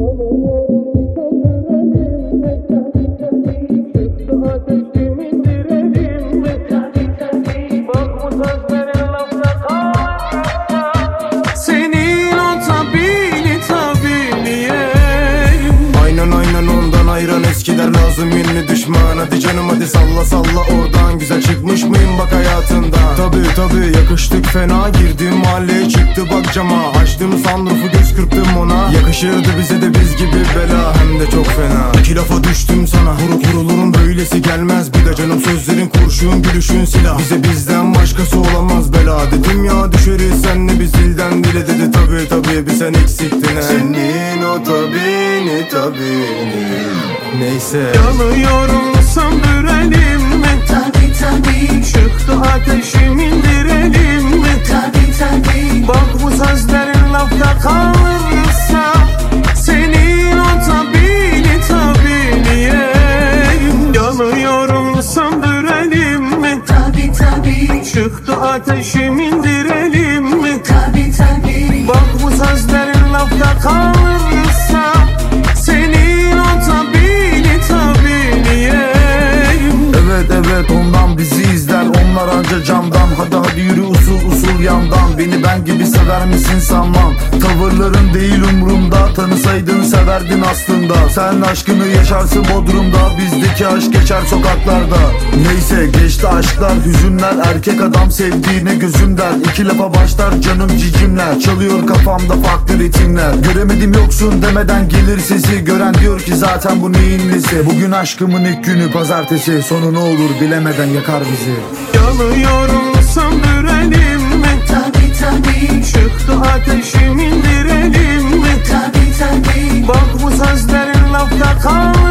Eskiler lazım yeni düşman. Hadi canım hadi salla salla oradan. Güzel çıkmış mıyım bak hayatında? Tabi yakıştık fena. Girdim mahalleye çıktı bak cama. Açtım sunroofu göz kırptım ona. Yakışırdı bize de biz gibi bela. Hem de çok fena. İki lafa düştüm sana. Vurulurum böylesi gelmez. Bir de canım sözlerin kurşun gülüşün silah. Bize bizden başkası olamaz bela. Dedim ya düşeriz senle biz dilden dile. Dedi tabi bir sen eksiktin. Senin o tabini neyse. Yanıyorum söndürelim mi? Tabi Çıktı ateşim indirelim mi? Tabi Bak bu sözlerin lafta kalırsa senin o tabiniyim. Yanıyorum söndürelim mi? Tabi Çıktı ateşim indirelim mi? Tabi Bak bu sözlerin lafta kalırsa senin o tabiniyim. Evet ondan bizi izler onlar anca camdan. Hadi yürü usul yandan. Beni ben gibi sever misin sanmam. Tavırların değil umurumda. Tanısaydın severdin aslında. Sen aşkını yaşarsın Bodrum'da. Bizdeki aşk geçer sokaklarda. Neyse geçti aşklar hüzünler. Erkek adam sevdiğine gözüm der. İki lafa başlar canım cicimler. Çalıyor kafamda farklı ritimler. Göremedim yoksun demeden gelir sesi. Gören diyor ki zaten bu neyin nesi. Bugün aşkımın ilk günü pazartesi. Sonu ne olur bilemeden yakar bizi. Yanıyorum söndürelim mi? Tabi Çıktı ateşim indirelim mi? Tabi Bak bu sözlerin lafta kalırsa